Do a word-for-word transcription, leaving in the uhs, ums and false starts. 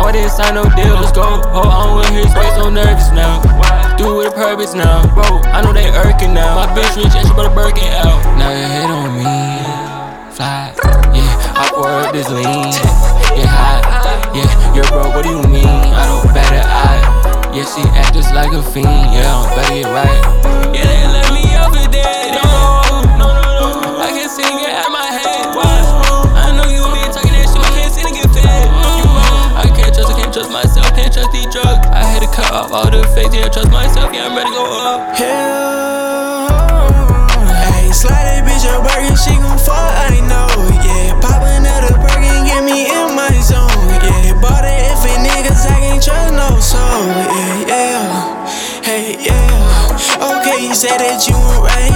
I didn't sign no deal. Let's go. Hold on with his way so nervous now. Do it with a purpose now, bro. I know they irking now. My bitch rich and she better Birkin out. Now you hit on me, fly. Yeah, I pour up this lean. Get hot. Yeah, you're broke. What do you mean? I don't bat an eye. Yeah, she act just like a fiend. Yeah, I'm better get right. Yeah, they let me off of that. No, no, no, no. I can sing it at my head. Why? I know you be talking that shit. I can't sing and get fed. You wrong. I can't trust. I can't trust myself. Can't trust these drugs. I had to cut off all the fakes. Yeah, trust myself. Yeah, I'm ready to go up. Hell, ayy, slide that bitch up, Birkin, she gon' fuck, I know. Yeah, pop another Birkin, get me in my zone. Yeah, bought it if it niggas, I can't trust no soul. Yeah, yeah, hey, yeah. Okay, you said that you want right.